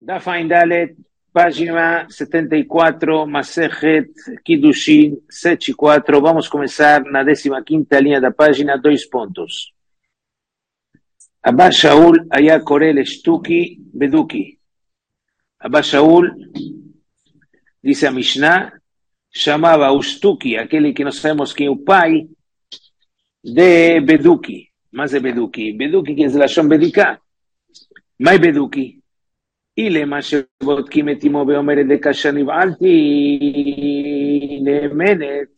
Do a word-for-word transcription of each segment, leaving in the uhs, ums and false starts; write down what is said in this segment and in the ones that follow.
Daf Ain Dalet, página setenta y cuatro, Masejet Kiddushin, sete e quatro. Vamos começar na décima quinta linha da página, dois pontos. Abba Shaul היה קורא לשטוקי בדוקי. Abba Shaul, dice a Mishnah, llamaba a Ustuki, aquele que no sabemos que es el pai, de Beduki. Más de Beduki. Beduki que es la Shon Bedika. Mai Beduki. אילמה שבודקים את אמו ואומרת כאשר נבעלתי נאמנת,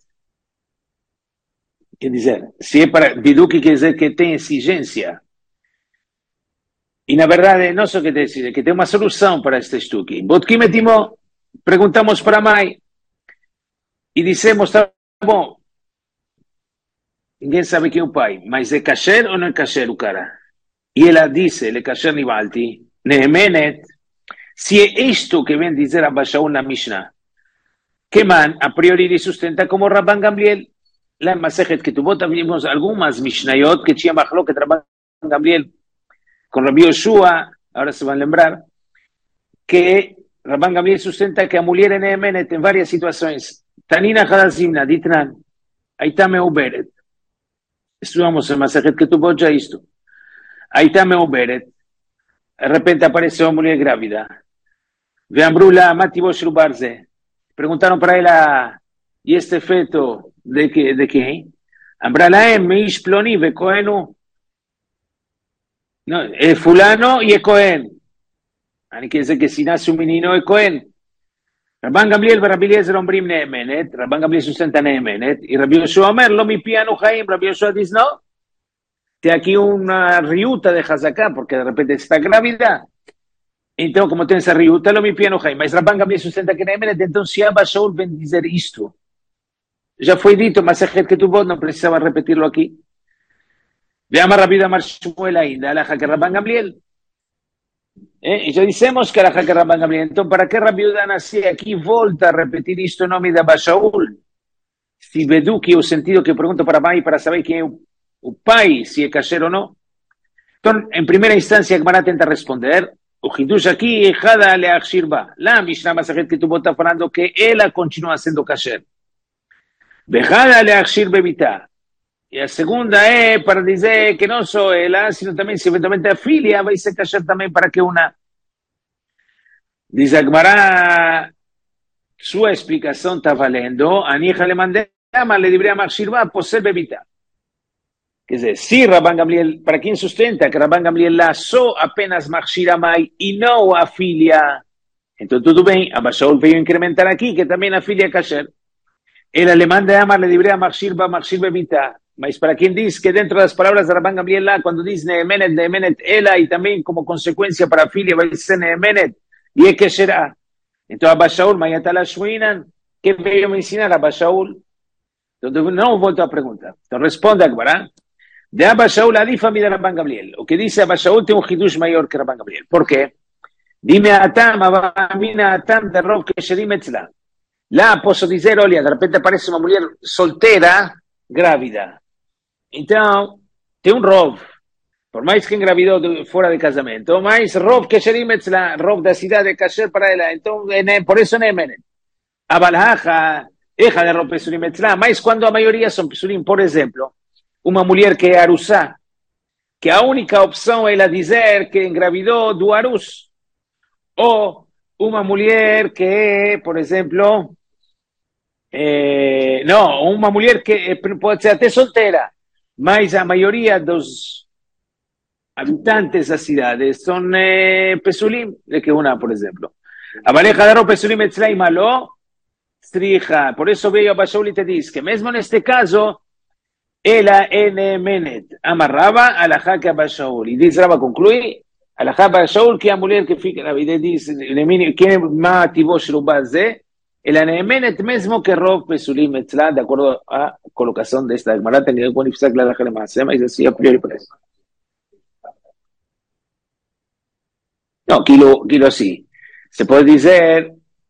quer dizer, si es para Biduki, quer dizer que tem exigência. E na verdade, não só que tem exigência, que tem uma solução para este estuque. Bodkim et imo, perguntamos para a mãe e dissemos, tá bom, ninguém sabe quem é o pai, mas é kasher ou não é kasher o cara? E ela disse, ele kasher nivalti, neemenet. Si es esto que ven dizer Abba Shaul na Mishnah, que man a priori le sustenta como Rabban Gamliel, la Masejet que tuvo también vimos algunas Mishnayot que tinha machlok que Rabban Gamliel con Rabbi Yoshua, ahora se van a lembrar, que Rabban Gamliel sustenta que a mulher en Emenet en varias situaciones. Tanina Hadazimna, Ditran, Aita Meuberet. Estudiamos en Masejet que tuvo ya esto. Aita Meuberet. De repente aparece una mujer grávida. Veambrula, Mati Bosh Rubarze. Preguntaron para ella, ¿y este feto de qué? ¿De qué? Ambralaem, Meish Ploni, ve Cohenu. No, es fulano y es Cohen. Ani quiere decir que si nace un menino es Cohen. Rabban Gamliel, Rabbi Eliezer Ombrim Neemenet. Rabban Gamliel sustenta Neemenet. Y Rabbi Yoshua Omer, lo mi piano Jaim. Rabbi Yoshua dice, no. Te aquí una riuta de Hazaká, porque de repente está grávida. Entonces, como tiene esa riuta, lo mi piano Jaime. Mas Rabban Gamliel sustenta que Neemenet, entonces si Abba Shaul ven dizer esto. Ya fue dicho, mas es que tuvo, no precisaba repetirlo aquí. Veamos rápido a Mar Shmuel ainda, alaja que Rabban Gamliel. ¿Eh? Y ya decimos que alaja que Rabban Gamliel. Entonces, ¿para qué Rabbi Yehuda nace aquí? Volta a repetir esto en nombre de Abba Shaul. Si Beduki, o sentido que pregunto para mí, para saber quién es o pai, si es kasher o no. Entonces, en primera instancia, Gemara tenta responder, o Hidush aquí, Ejada le Akshirba. La Mishnah Masejet que tuvo está falando que ella continúa siendo kasher. Bejada le Akshir bebita. Y la segunda es para decir que no solo ella, sino también si eventualmente a filia va a ser kasher también para que una. Dice Gemara, su explicación está valiendo, a Nieja le mandé, le debería Akshirba por ser bebita. Quer dizer, si Rabban Gamliel, para quien sustenta que Rabban Gamliel lanzó apenas Machshir Amai y no afilia, entonces todo bien, Abba Shaul veio incrementar aquí, que también afilia kasher. El alemán de Amar le diría Machshir ba Machshir bebita, mas para quien dice que dentro de las palabras de Rabban Gamliel, cuando dice Neemenet, Neemenet, ela, y también como consecuencia para afilia va a ser Neemenet, y es que será. Entonces Abba Shaul, Mayatala Shwinan, ¿qué veio me enseñar Abba Shaul? Entonces no vuelto a preguntar. Entonces responde Akbará. De Abba Shaul adifa mi de Rabban Gamliel. O que dice Abba Shaul tiene un hidush mayor que Rabban Gamliel. ¿Por qué? Dime a Atam, Abamina Atam de Rob que Sherim Etzla. La posso dizer, olha, de repente aparece una mujer soltera, grávida. Entonces, tiene un Rob. Por más que engravidó de, fuera de casamento, más Rob que Sherim Etzla, Rob de la ciudad de Kasher para ella. Entonces, por eso Neemenet. Abalhaja, hija de Rob Pesulim Etzla. Más cuando la mayoría son Pesulim, por ejemplo. Uma mulher que é arusá, que a única opção é ela dizer que engravidou do arus, ou uma mulher que é, por exemplo, é, não, uma mulher que é, pode ser até solteira, mas a maioria dos habitantes da cidade são é, pesulim, de que uma, por exemplo. A pareja de pesulim etzlai malo, strija, por isso veio a Abba Shaul e te diz que mesmo neste caso, ela en Neemenet amarraba a la jaque Abba Shaul. Y dice Rabba concluye, a la jaque Abba Shaul que a mujer que fica la vida dice, ¿quién más tibosh rubaze? El Neemenet mesmo que Rob Pesulim Etzla, de acuerdo a colocación de esta Gemara, tenía que ponerse clara la más, y decía a priori por eso. No, kilo, kilo así. Se puede decir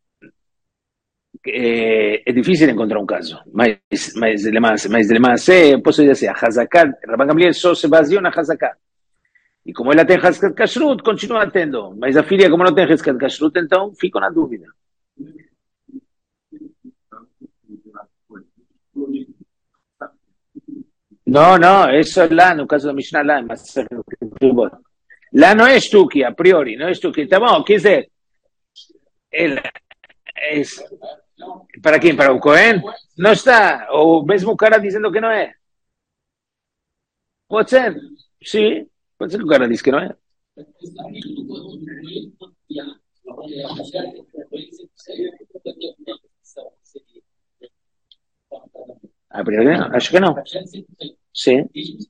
Eh, es difícil encontrar un caso, más de más, más de más, eh, pues ya sea Hazakat, Rabban Gamliel solo se basió en Hazakat. E como ela tem Heskat Kashrut, continua tendo. Mas a filha, como não tem Heskat Kashrut, então fica na dúvida. Não, não, isso é lá, no caso da Mishnah, lá, mas lá não é Shtuki, a priori, não é Shtuki. Tá bom, quer dizer, ela é, para quem? Para o Cohen? Não está, ou mesmo o cara dizendo que não é. Pode ser, sim, pode ser que o cara diz que não é. A priori não, acho que não. Sim.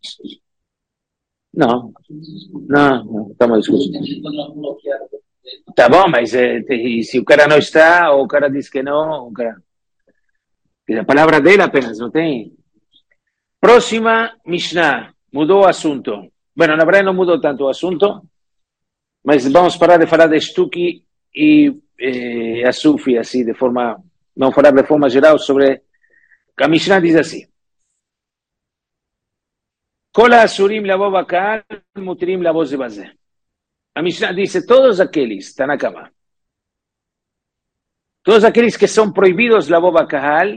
Não, não, não, estamos discutindo. Tá bom, mas eh, se o cara não está, ou o cara diz que não, o cara... A palavra dele apenas, não tem? Próxima Mishnah, mudou o assunto. Bueno, na verdade não mudou tanto o assunto, mas vamos parar de falar de Shtuki e eh, a Sufi, assim, de forma... Vamos falar de forma geral sobre... A Mishnah diz assim: Kola asurim lavo bakal, mutirim lavo zebazé. A Mishnah diz, todos aqueles, Tanakama, todos aqueles que são proibidos lavo bakal,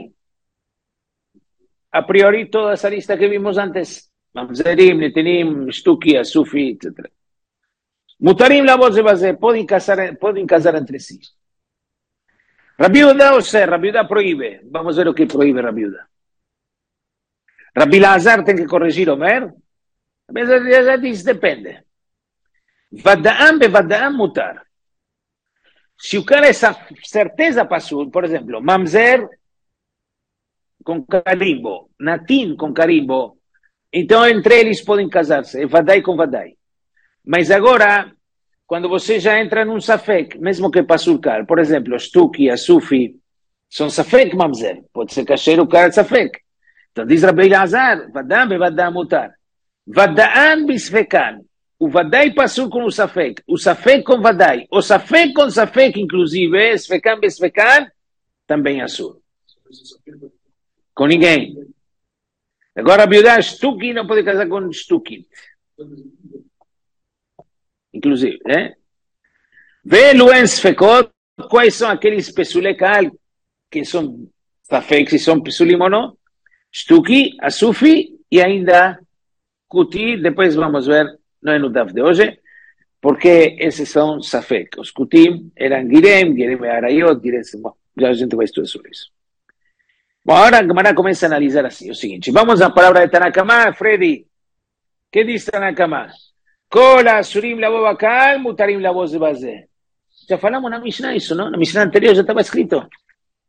a priori toda essa lista que vimos antes, Mamzerim, Netenim, Shtuki, Asufi, etcétera. Mutarim lavo zebazé, podem casar, podem casar entre si. Rabbi Yehuda ou se, Rabbi Yehuda proíbe. Vamos ver o que proíbe Rabbi Yehuda. Rabbi Lazar tem que corrigir Omer? Mas já diz, depende. Vada'am be vada'am mutar. Se o cara é certeza passou, por exemplo, mamzer com carimbo, natin com carimbo, então entre eles podem casar-se, vadai com vadai. Mas agora, quando você já entra num safek, mesmo que passou o cara, por exemplo, Shtuki, Asufi, são safek mamzer, pode ser cacheiro o cara de safek. Então diz Rabbi Lazar, vada'am be vada'am mutar. Vada'an bisfekan. O vadai passou com o safek, o safek com vadai, o safek com safek, inclusive, sfekan besfekan, também assur. Com ninguém. Agora, a Biudá Shtuki não pode casar com Shtuki. Inclusive, né? Velo en sfekot, quais são aqueles pesulekal, que são safek, se são pesulim ou não? Shtuki, Asufi e ainda Kuti, depois vamos ver, não é no D A F de hoje, porque esses são Safek. Os Kutim eram Girem, Girem e Arayot, Girem, bom, já a gente vai estudar sobre isso. Bom, agora a Gemara começa a analisar assim, o seguinte, vamos à palavra de Tanakama, Freddy. Que diz Tanakama? Kola, Surim, Lavo Bakal, Mutarim, Lavo Zebazé. Já falamos na Mishnah isso, não? Na Mishnah anterior já estava escrito. O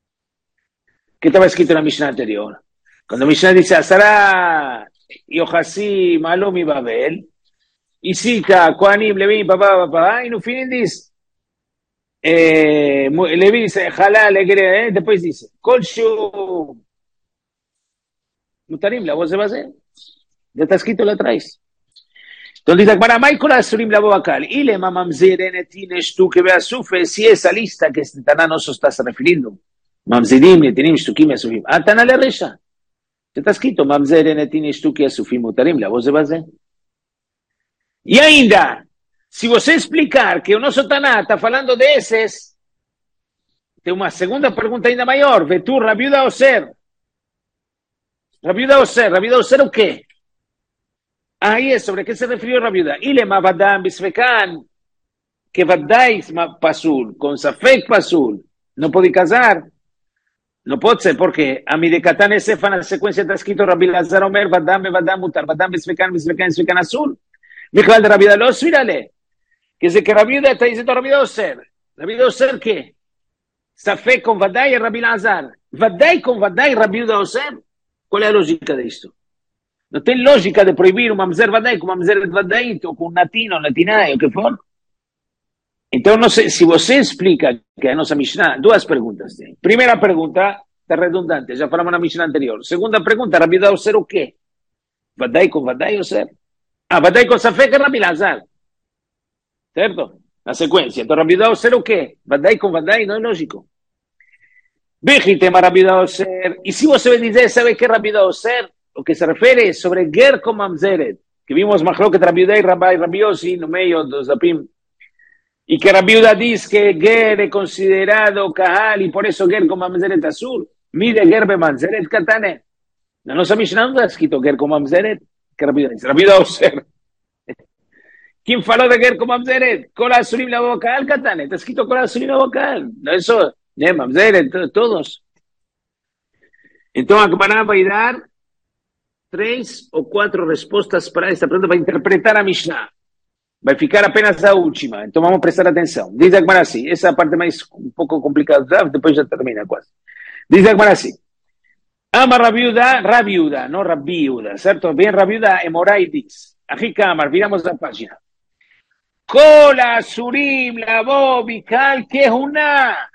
que estava escrito na Mishnah anterior? Quando a Mishnah diz, Asara... Yohassi, Malom e Babel, Isika, Koanim, Levi, papá, papá, e no fim diz, eh, Levi diz, Halal, eh, depois diz, Kolshu, Mutarim, la voz de base, já está escrito lá atrás. Então diz, para Michael Asurim, la Bobakal, e le mamamzer, Netines, tu que veas sufre, se essa lista que este Taná não se está se referindo, Mamzerim, Netinim, Shtukim, Asufim, ah, Taná le recha. Está escrito, Mamzer, Netin, Shtuki, Asufim, Mutarim, la voz de base. E ainda, se você explicar que o nosso Taná está falando desses, tem uma segunda pergunta ainda maior. Vetur, Rabbi Yehuda Oser. Rabbi Yehuda Oser. Rabbi Yehuda Oser o quê? Aí é sobre que se referiu Rabbi Yehuda. Ilema vadam bisfekan, que vadai pasul, com safek pasul, não pode casar. Não pode ser, porque a Midekatan e Sefa na sequência está escrito Rabbi Lazar Omer, vadam be vadam mutar, vadam bisfekan, bisfekan, bisfekan azul. Michal de Rabbi Yehuda lo swirale. Quer dizer que Rabbi Yehuda está dizendo Rabbi Yehuda Oser. Rabbi Yehuda Oser que? Safek com vadai e Rabbi Lazar. Vadai com vadai Rabbi Yehuda Oser? Qual é a lógica disto? Não tem lógica de proibir um mamzer vadai com mamzer vadai, ou com natin ou natinai, o que for. Então, não sei, se você explica que a nossa Mishnah, duas perguntas tem. Primeira pergunta, está redundante, já falamos na Mishnah anterior. Segunda pergunta, Rabbi Yehuda Oser o quê? Vadai com vadai Oser? Ah, vadai com safek é Rabbi Lazar. Certo? Na sequência. Então, Rabbi Yehuda Oser o quê? Vadai com vadai, não é lógico. Bechitema Rabbi Yehuda Oser. E se você vai dizer, sabe que é Rabbi Yehuda Oser? O que se refere sobre ger com mamzeret. que vimos Mahloket Rabbi Yehuda y Rabbi, Rabbi Yossi, no medio dos Dapim, y que Rabbi Yehuda dice que Ger es considerado Kahal y por eso Ger como Mamzeret Azul, mide Ger be Mamzeret Katane. No nos ha mencionado escrito Ger como Mamzeret, que Rabbi Yehuda dice, Rabbi Yehuda Oser. ¿Quién faló de Ger como Mamzeret? Kol Asurim la boca al Katane, está escrito Kol Asurim la boca al, no eso, ne Mamzeret, todos. Entonces, Akbará va a dar tres o cuatro respuestas para esta pregunta, para interpretar a Mishnah. Va a ficar apenas la última, entonces vamos a prestar atención. Dice Akbará así, esa parte más un poco complicada, después ya termina casi. Dice Akbará así, Ama Rabiuda, Rabiuda, no Rabiuda, ¿cierto? Bien Rabiuda, Emoraidis. Ajika Amar, miramos la página. Kola Surim, la Bobikal, que es una...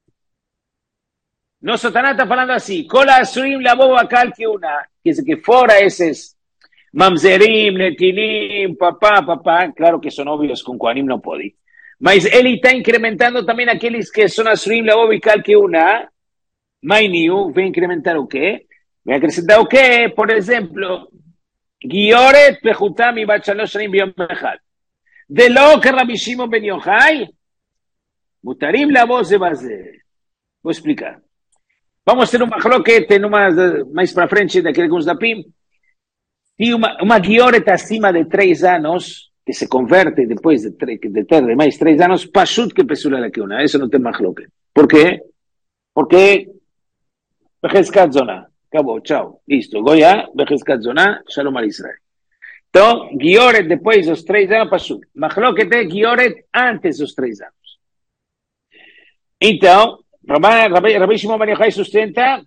No, Satanás está hablando así. Kola Surim, la boba cal que una. Que es que fuera esos mamzerim, netinim, papá, papá. Claro que son obvios con Kohanim no puede. Mas él está incrementando también aquellos que son Asurim, la boba cal que una. Mainiu, va a incrementar o qué? Va a acrescentar o qué? Por ejemplo, Gioret, Pejutam y Bachaloshanim Biomechal. De lo que Rabbi Shimon ben Yochai, Mutarim la voz de base. Voy a explicar. Vamos a hacer un mahloket más, más para frente de aquel Dapim. Y una, una guioreta acima de tres años, que se convierte después de, tre, de tener más tres años, pashut que pesula la que una. Eso no te mahloket. ¿Por qué? Porque Bejezkat Zona. Acabó, chao. Listo. Goya, Bejezkat Zona, Shalom al Israel. Entonces, guioret después de los tres años, pashut. Mahloket es guioret antes de los tres años. Entonces, Rabbi, Rabbi Shimon ben Yochai sustenta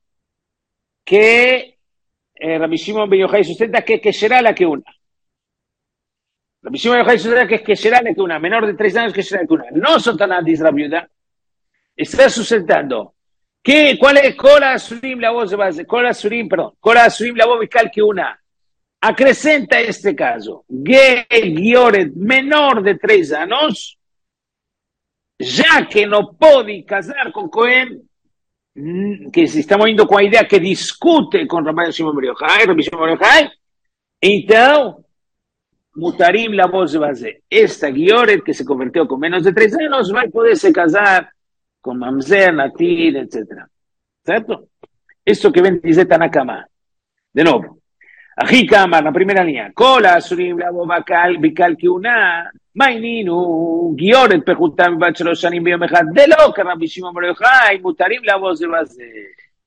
que eh, Rabbi Shimon ben Yochai sustenta que que será la que una. Rabbi Shimon ben Yochai sustenta que que será la que una, menor de tres años que será la que una. No Satanás dice Rabbi Yehuda. Está sustentando que cuál es Kola Asurim la voz de base, Kola Asurim, perdón, Kola Asurim la voz vical que una. Acrecenta este caso. Ge Gioret menor de tres años. Ya que no puede casar con Cohen, que si estamos yendo con la idea que discute con Rabbi Shimon ben Yochai, Rabbi Shimon ben Yochai, entonces, Mutarim la voz de base. Esta Gioret que se convirtió con menos de tres años va a poderse casar con Mamzer, Natir, etcétera. ¿Cierto? Esto que ven dice Tanakama. De nuevo. Ajikama, la primera línea. Kola, Surim, la voz vical que una. Maininu, Gioret, Pejutam, Bacheloshanim, Biomechad, de lo que Rabbi Shimon ben Yochai, Mutarim la voz de base.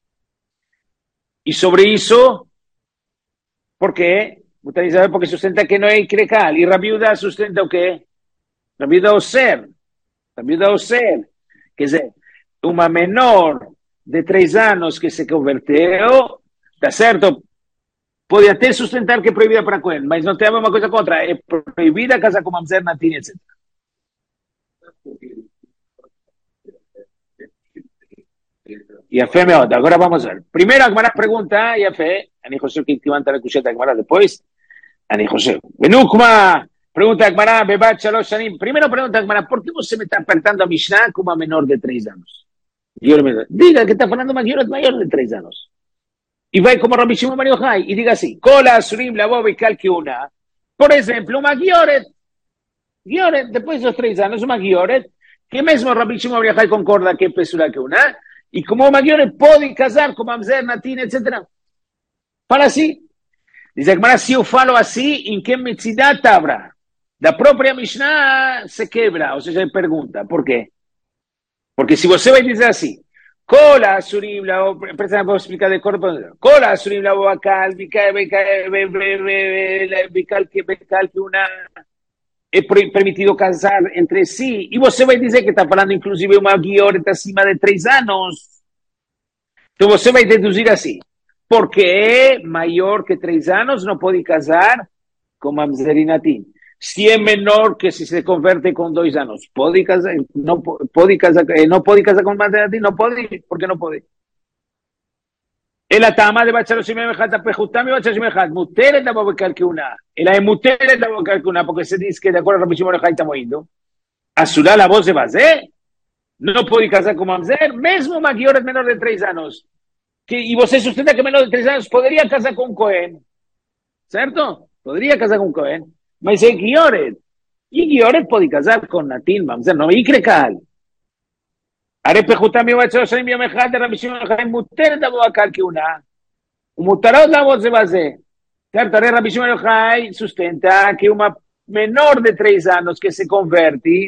Y sobre eso, ¿por qué? Mutarim sabe porque sustenta que no hay Krekal. Y Rabbi Yehuda sustenta o qué? Rabbi Yehuda Oser. Rabbi Yehuda Oser. Que es una menor de tres años que se convirtió, ¿está cierto? Puede até sustentar que es prohibida para Cohen, mas no te habla una cosa contra, es prohibida casar con Mamzer, Natin, etcétera. Y a fe me otra. Ahora vamos a ver. Primero, Agmará pregunta, y a fe, Ani José, que levanta la cucheta Agmará después, Ani José. Benukma, pregunta Agmará, Bebat Shalosh Shanim. Primero pregunta Agmará, ¿por qué vos se me está apartando a Mishnah como a menor de tres años? Diga que está hablando mayor, mayor de tres años. Y va como Rabbi Shimon ben Yochai y diga así, Kola Asurim la boba y calque una. Por ejemplo, una Gioret, Gioret, después de los tres años, una Gioret, que mismo Rabbi Shimon ben Yochai concorda que es pesura que una, y como una Gioret puede casar con Mamzer, Natin, etcétera. Para así. Dice Agmará, si yo falo así, ¿en qué metzidat habrá? La propia Mishnah se quebra, o sea, se pregunta, ¿por qué? Porque si vos va a decir así, Kola Asurim la presta a explicar de corto. Kola Asurim la vocal, vical que vical que una es permitido casar entre sí. Y vos va a decir que está hablando inclusive una guioreta acima de tres años. Entonces vos va a deducir así. Porque mayor que tres años no puede casar con Mamzer y Natin. Si es menor que si se convierte con dos años, puede casar, no puede casar, no puede casar con Mamzer y Natin, no puede, ¿por qué no puede? El atama de Bachaloshim Mejat, Pejutami Bachaloshim Mejat, Muter es la boca que una, el de Muter es la boca que una, porque se dice que de acuerdo a Rabbi Shimon Mejat estamos yendo, Azulá la voz de base, no puede casar con Mamzer, mesmo Magior es menor de tres años. Que, y vos sustenta que menos de tres años podría casar con Cohen, ¿cierto? podría casar con Cohen, pero dice Gioret. Y Gioret puede casar con Natin, vamos a decir, no me icre cal. Haré pejutam yo bacho shanim yom echad de Rabbi Shimon Yochai muteret abo akal kiuna. Mutarot la voz de base. Certo, Haré Rabbi Shimon Yochai sustenta que una menor de tres años que se converti,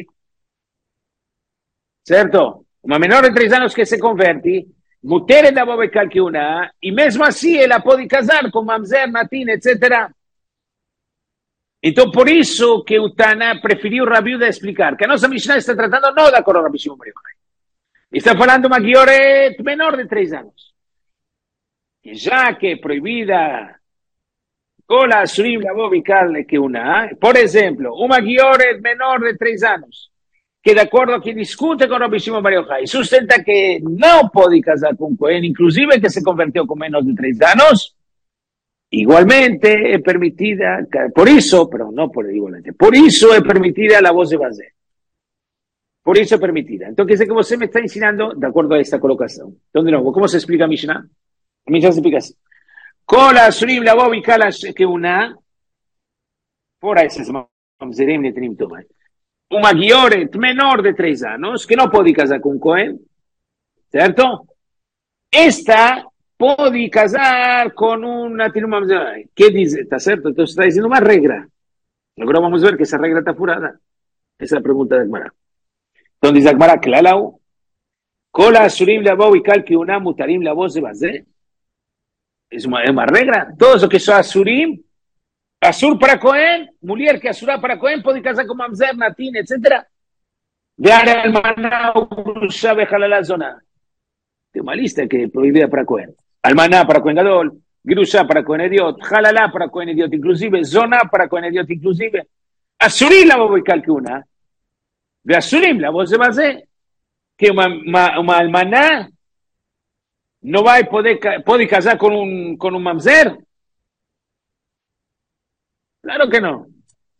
certo? Una menor de tres años que se converti, muteret abo akal kiuna, y mesmo así ela puede casar con mamzer, Natin, etcétera. Entonces, por eso que Utana prefirió Rabiuda explicar que a nuestra Mishnah está tratando no de acuerdo a Rabbi Shimon Yochai. Está hablando de una Gioret menor de tres años. Y ya que prohibida con la Surim la bobical que una, por ejemplo, una Gioret menor de tres años, que de acuerdo que discute con Rabbi Shimon Bar Yochai, sustenta que no puede casar con Cohen, inclusive que se convirtió con menos de tres años, igualmente es permitida, por eso, pero no por igualmente, por eso es permitida la voz de base. Por eso es permitida. Entonces, ¿qué que usted me está enseñando de acuerdo a esta colocación? ¿Dónde no? ¿Cómo se explica Mishnah? Mishnah se explica así. Kola surim la bobi kala que una, por ahí se llama Mamzerim de Tenim Tomay. Una Gioret menor de tres años, que no puede casar con Cohen, ¿cierto? Esta puede casar con una Tenim Mamzerim. ¿Qué dice? ¿Está cierto? Entonces está diciendo una regla. Ahora vamos a ver que esa regla está furada. Esa es la pregunta de Agmará. Entonces dice Agmará, Klalau, Kola Surim la bobi kal que una mutarim la voz de base. Es una, es una regla. Todos los que son Asurim, Asur para Cohen, mujer que Asura para Cohen, puede casar con Mamzer, Natin, etcétera. De área almaná, Urusha, Bejalala, zona. Tengo una lista que prohibida para Cohen. Almaná para Cohen Gadol, Grusha para Cohen Ediot, Jalala para Cohen Ediot, inclusive, zona para Cohen Ediot, inclusive. Asurim la voz de una. De Asurim la voz de base. Que una, una, una almaná no va a poder, poder casar con un, con un mamzer. Claro que no.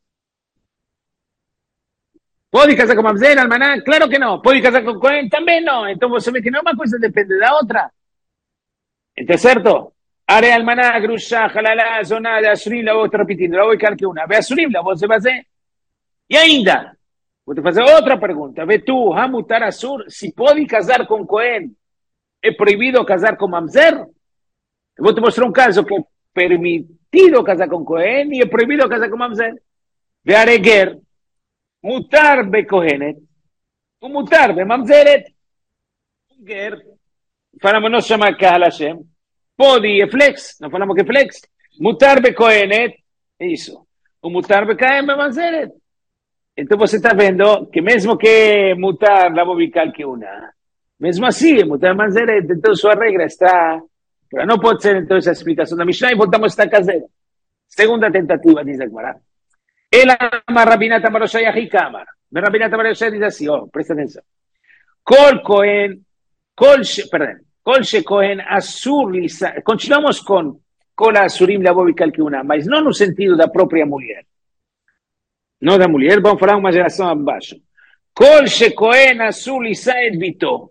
¿Puede casar con mamzer, almaná? Claro que no. ¿Puede casar con Cohen? También no. Entonces se ve que no, una cosa depende de la otra. ¿Entonces cierto? Are almaná, grusha, jalala, zona de asurim, la voy repitiendo, la voy a que una. Ve asurim, la voz se va a hacer. Y ainda, voy a hacer otra pregunta. Ve tú, hamutar asur, si puede casar con Cohen, ¿es prohibido casar con mamzer? Voy a mostrar un caso que es permitido casar con Cohen y es prohibido casar con mamzer. De Areger, mutar be Cohenet, un mutar be mamzeret, un ger, falamos no se llama Kahal Hashem, podi e flex, no falamos que flex, mutar be Cohenet, eso, un mutar be Cohen be mamzeret. Entonces você está vendo que mesmo que mutar la bobical que una, mesmo así, mutar mamzeret, entonces su regla está, pero no puede ser entonces la explicación de Mishnah y voltamos a esta casera. Segunda tentativa, dice Agmará. El ama Rabinata Baroshai Ajikamar. Rabinata Baroshai dice así, oh, presta atención. Kol Cohen, Kol, perdón, Kol She Cohen Asur Lisa. Continuamos con Kol Asurim la bobical que una, mas no en un sentido da propia mujer. No da mujer, vamos a falar uma geração abaixo. Kol She Cohen Asur Lisa et Vito.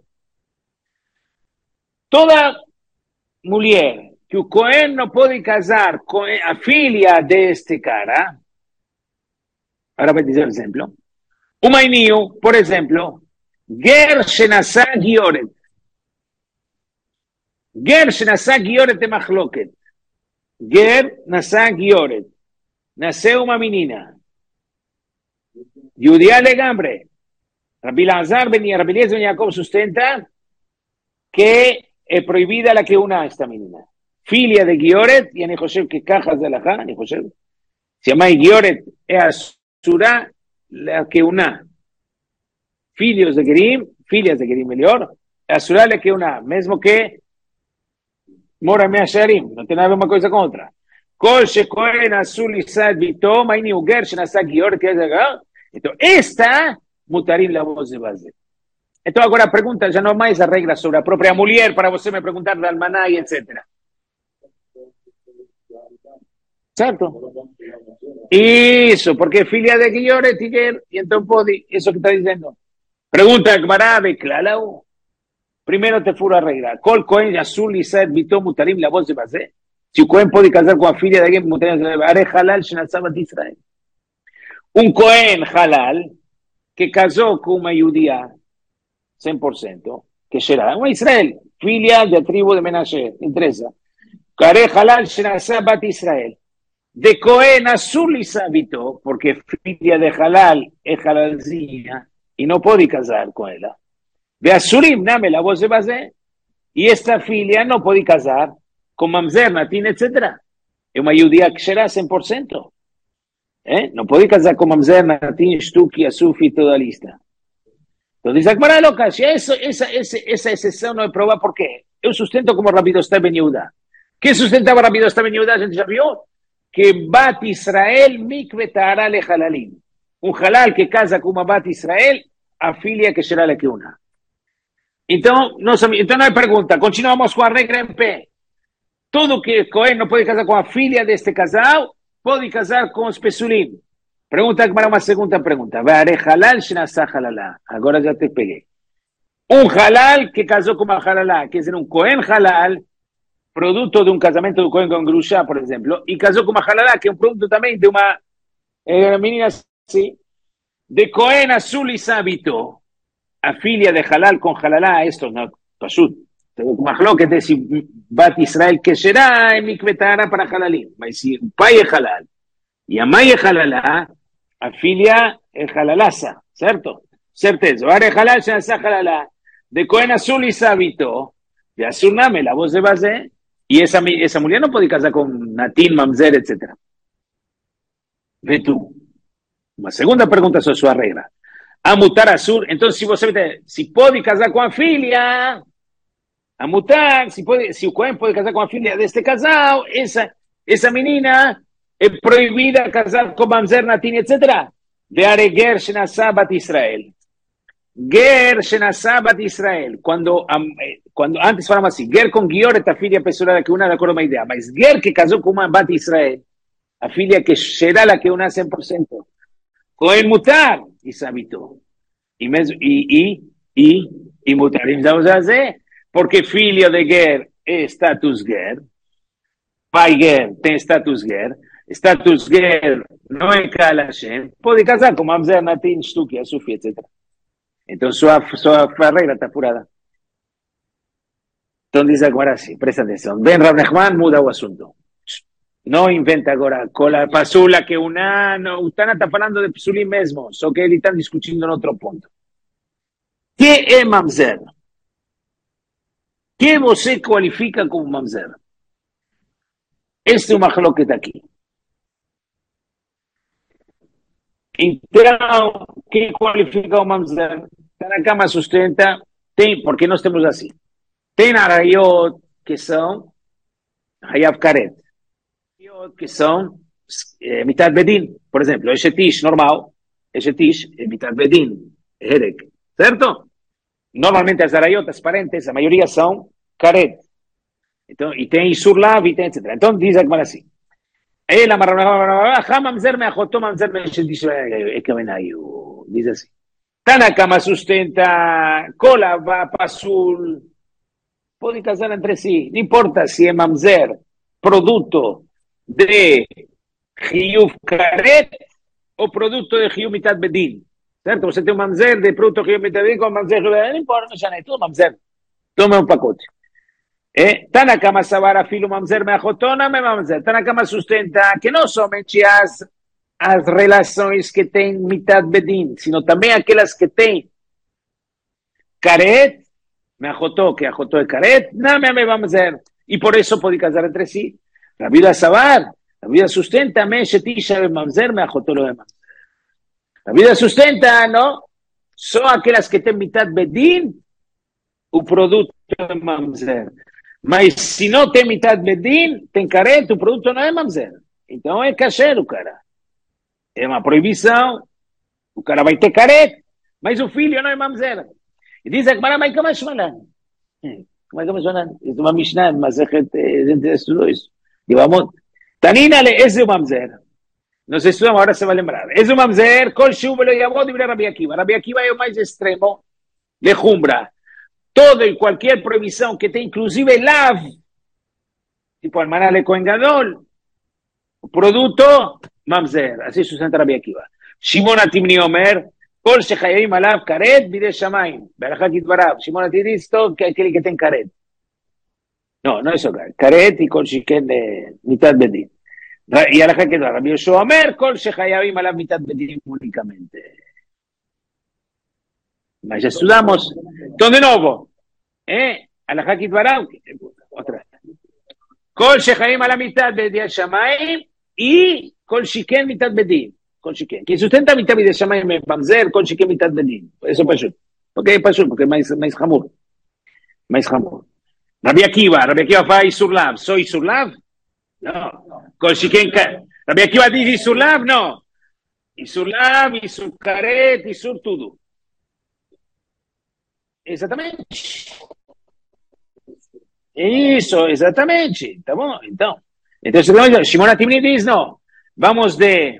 Toda mujer que o Cohen no puede casar con a filha de este cara. Ahora voy a decir un ejemplo. Un mainio, por ejemplo, Ger Shenasa Gioret. Ger Shenasa Gioret de Machloket. Ger Nasa Gioret. Nace una menina. Judía legambre. Rabbi Lazar venía, Rabbi Eliezer venía Jacob sustenta que es prohibida la que una esta menina. Filia de Gioret, y en José que cajas de la Jana, en José. Se llama Gioret, es Surá la que una. Filios de Gerim, filias de Gerim melhor, Surá la que una, mesmo que mora me Sharim, no tiene nada una cosa con otra. Kol Shekohen Azul Isad Vito, Maini Uger, Shenasa Gioret, que es acá. Entonces, esta, mutarim la voz de base. Entonces, ahora pregunta, ya no hay más reglas sobre la propia mujer para usted me preguntar de almaná y etcétera. ¿Cierto? Eso, porque es filia de Gioret y entonces podi, eso que está diciendo. Pregunta, Gmarabe, claro. Primero te fura regla. Kol Cohen Azul Isad Vito, mutarim la voz de base. Se o Cohen pode casar com a filha de alguém que mutar, are halal shenasaba de Israel. Um Cohen halal que casou com uma judia cem por ciento, que será uma Israel, filha da tribo de Menashe, interessa. Are halal shenasaba de Israel. De Cohen azul y sábito, porque filha de halal es halalzinha y no puede casar con ella. De azurim, name la voz de base, y esta filia no puede casar con mamzer, natin, etcétera. Es una judía que será cem por ciento. ¿Eh? No puede casar con mamzer, natin, shtuki, asufi, toda lista. Entonces, Akmara loca, si eso, esa, esa, esa excepción no es prueba, ¿por qué? Yo sustento como Rabbi Dostai ben Yehuda. ¿Qué sustentaba Rabbi Dostai ben Yehuda? ¿Se vio? Que Bat Israel mikve ta'ara le halalim. Un halal que casa con una Bat Israel, afilia que será la que una. Entonces, no, entonces no hay pregunta. Continuamos con la regla en P. Todo que Cohen no puede casar con la filia de este casado, puede casar con Spesulim. Pregunta para una segunda pregunta. Veare halal shenasa halalá. Ahora ya te pegué. Un halal que casó con una halalá, que es un Cohen halal, producto de un casamiento de un Cohen con Grusha, por ejemplo, y casó con una halalá, que es un producto también de una eh, menina así, de Cohen azul y sábito, a filia de halal con halalá, esto no, pasud. Mahlo que te si Bat Israel que será en mikve ta'ara para halalim. Mas si pai es halal, y a mai es halalá, a filia es halalaza, ¿cierto? Certeza. Ahora es halal, se hace halalá, de Cohen azul y sábito, de azul name, la voz de base, y esa, esa mujer no puede casar con Natin, Mamzer, etcétera. Ve tú. Una segunda pregunta sobre su regla. A mutar azul, entonces si vos sabes, si puede casar con filia, a mutar, si puede, si Cohen puede casar con la filia de este casado, esa, esa menina es prohibida casar con Mamzer, Natin, etcétera. De Are Ger Shenasá Bat Israel. Ger Shenasá Bat Israel. Cuando, um, cuando antes falamos así, Ger con Gior, esta filia pesurada que una de acuerdo a una idea. Mas Ger que casó con una Bat Israel, a filia que será la que una cem por ciento. Cohen mutar, y se habitó. Y, y, y, y, y mutar, ¿sabes hacer? Porque filia de Ger es status Ger, pai Ger tiene status Ger, status Ger no es Kalashem, puede casar con Mamzer, Natin, Shtuki, Asufi, etcétera. Entonces su, su regla está apurada. Entonces dice ahora sí, presta atención. Ben Rav Nachman muda o asunto. No inventa ahora con la pasula que una, no, usted está hablando de psulim mismo, so que están discutiendo en otro punto. ¿Qué es Mamzer? ¿Qué você cualifica como Mamzer? Este es un mahloket aquí. Então, ¿qué cualifica como Mamzer? Tanakama sustenta, tem, porque nós temos assim. Tem arayot que são Hayav Karet, que são eh, Mitat Bedin, por exemplo, Eshetish normal, Eshetish é Mitat Bedin, Herek, certo? Normalmente as arayot, as parentes, a maioria são Karet. Então, e tem Isur Lav, e tem etcétera. Então, diz aqui assim. Ela, Mamzer me ajotó, Mamzer me Eshetish, é que vem aí, diz assim. Tanakama sustenta, Kola va pasul, pueden casar entre sí, no importa si es Mamzer, producto de Hiyuv Karet o producto de Hiyuv Mitat Bedin. ¿Cierto? Você tem un Mamzer de producto de Hiyuv Mitat Bedin con Mamzer, no importa, no ya todo Mamzer. Toma un pacote. Eh? Tanakama Sabara filo Mamzer me ajotona me Mamzer. Tanakama sustenta que no somente as, as relações que tem Mitat Bedin, sino também aquelas que tem Karet, me ajotó, que ajotó de Karet, no me vamos a hacer. Y por eso puede casar entre sí. La vida sabar, la vida sustenta, me shetisha de mamzer, me ajotó lo de mamzer. La vida sustenta, ¿no? Son aquellas que tienen mitad bedín, un producto de mamzer. Mas si no tiene mitad bedín, ten Karet, tu producto no es mamzer. Entonces es kasher, o cara. Es una prohibición, o cara va a ter Karet, mas o filho no es mamzer. Y dice, ¿cómo es que me suena? ¿Cómo es que me suena? Es una Mishnah, más gente estudió eso. Digamos, Tanínale, es un mamzer. Nos estudiamos, ahora se va a lembrar. Es un mamzer, Kol Shuv lo llamó de Rabbi Akiva. Rabbi Akiva es el más extremo, le jumbra. Todo y cualquier prohibición que te inclusive lav, tipo almaná le Cohen Gadol, producto mamzer, así sustenta Rabbi Akiva. Shimon Atimni Omer, Kol Shechayim Alav Karet, Bide Shamayim, Berajá Kitbarav, Shimon Atimni esto, que aquel que ten Karet. No, no es eso, Karet y Kol Shiken de mitad Bedin. Y Alajá Kitbarav, Rabbi Yoshua Omer, Kol Shechayim Alav mitad Bedin únicamente. Mas ya estudiamos, ¿dónde nuevo? ¿Eh? Alajá Kitbarav, otra vez. Kol Shechayim Alav mitad Bedin Shamayim, y Kol Shiken mitad Bedin. Kol Shiken. Quien sustenta mitad de Shamayim en Mamzer, Kol Shiken mitad Bedin. Eso es Pashut. ¿Por qué Pashut? Porque es más Hamur. Más Hamur. Rabbi Akiva. Rabbi Akiva fa Isur Lav. ¿Soy Isur Lav? No. Kol Shiken. Rabbi Akiva dice Isur Lav? No. Isur Lav, Isur Karet, Isur tudo. Exatamente. Isso, exatamente. Tá bom? Então. Entonces, Shimon Atimni dice, no, vamos de,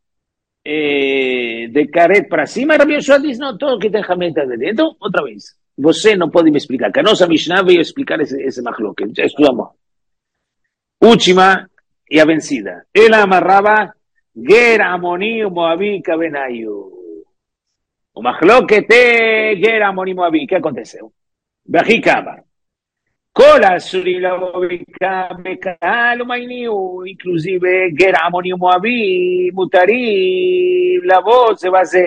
eh, de Karet para cima, Rabbi Yoshua dice, no, todo que tenga mitad de dentro, otra vez. Você no puede me explicar, que a nossa Mishnah veio explicar ese, ese mahloket, ya estudamos. Última y a vencida. Él amarraba, Ger Amoni Moabí Kabenayu. O mahloket Ger Amoni Moabí, ¿qué aconteceu? Bají Kama. כל האסורים לבוא בקהל ומייניו, inclusive גר עמוני ומואבי, מותרים לבוא זה בזה.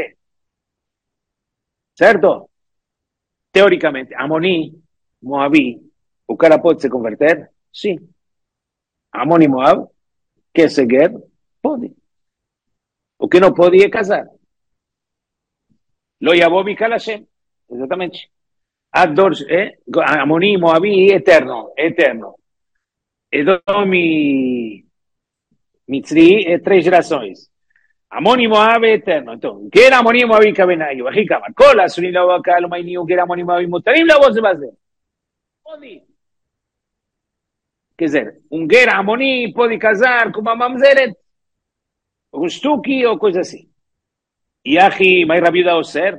¿Cierto? Teóricamente, Amoní, Moabí, ¿o cara puede se convertir? Sí. Amón y Moab, que se ger, puede. O que no podía casar. Lo llamó Mikal Hashem, exactamente. Ador, eh? Amoní, Moabí, eterno, eterno. Edomi, Mitzri, eh, tres gerações. Amón y Moab, eterno. Entonces, ¿qué era Amón y Moab y Kabenayu? Bají Kamar. Cola, Surin la vaca, lo mainiu, que era Amón y Moab y Mutarim, la voz se va a hacer. Podi. ¿Qué ser? Un guerra Amoní puede casar con Mamzeret, o un Stuki, o cosas así. Y Aji, ¿may rabida o ser?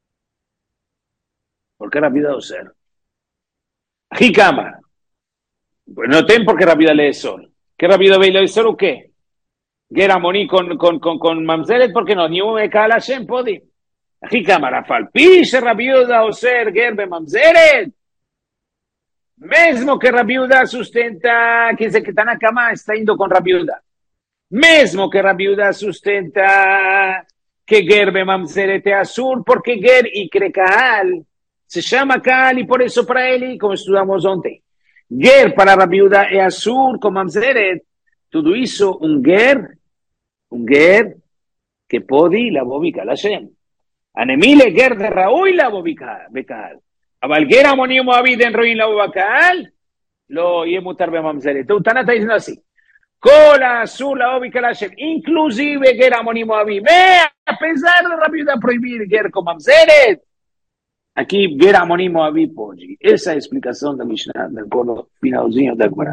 ¿Por qué rabida o ser? Aji Kamar. Pues no ten por qué rabida lee sol. ¿Qué rabida ve lee sol o qué? Guerra Amoní con, con, con, con Mamzeret, ¿por qué no? Ni un Mekal Hashem, podi. Aji Kamar, afal piche rabida o ser, gerbe Mamzeret. Mesmo que Rabiuda sustenta que se que Tanakama está indo con Rabiuda. Mesmo que Rabiuda sustenta que Gerbe Mamzeret Azur, porque Ger y Krekahal se llama Kahal y por eso para él, como estudiamos ontem. Ger para Rabiuda es Azur con Mamzeret. Todo hizo un Ger, un Ger que podi la bobica la Shem. Anemile Ger de Raúl la bobica Bekahal. אבל גר עמוני ומואבי דין רואים לו בקהל, לא יהיה מותר בממזרת. תנא está diciendo así, כל האסור לאהוב יקל השם, inclusive גר עמוני ומואבי, a pesar de Rabbi Yehuda prohibir גר con mamzeret, aquí גר עמוני ומואבי pode. Esa explicación de Mishnah, del coro finalzinho da Gemara.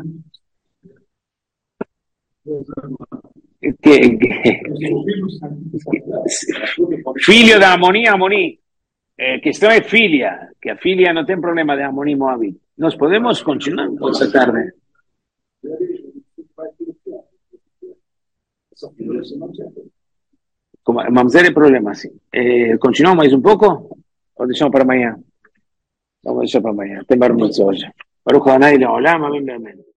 Que, que, filho da Amoni, Amoni. Eh, que esto es filia, que a filia no tiene problema de Amoní Moabí. Nos podemos continuar esta tarde. Como Mamzer el problema, sí. Eh, ¿Continuamos un poco? ¿O dejamos para mañana? Vamos a dejar para mañana. Te barro mucho hoy. Baruch Adonai leolam, amén, amén.